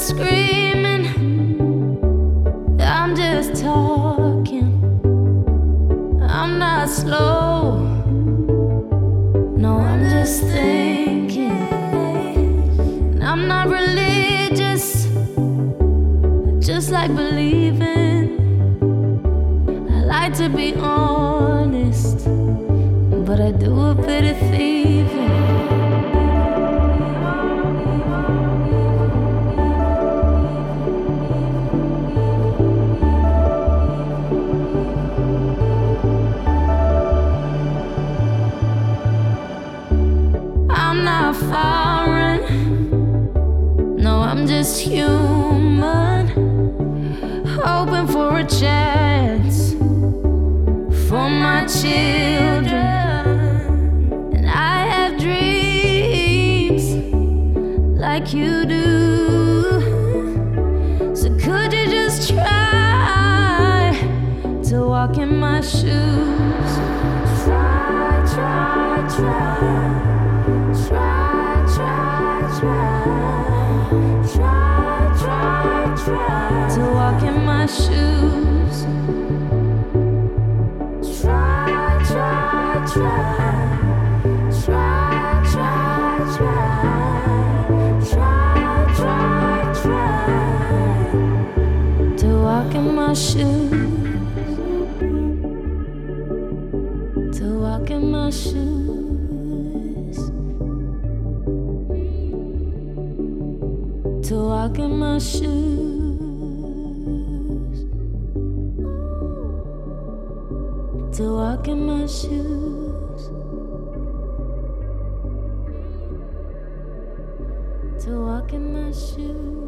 screaming, I'm just talking. I'm not slow, no, I'm just thinking. And I'm not religious, just like believing. I like to be honest, but I do a bit of thieving. I'm not foreign, no, I'm just human, hoping for a chance for my children. And I have dreams like you do, so could you just try to walk in my shoes? Try, try, try. Try, try, try. Try, try, try to walk in my shoes. Try, try, try. Try, try, try. Try, try, try to walk in my shoes. To walk in my shoes. To walk in my shoes. To walk in my shoes. To walk in my shoes.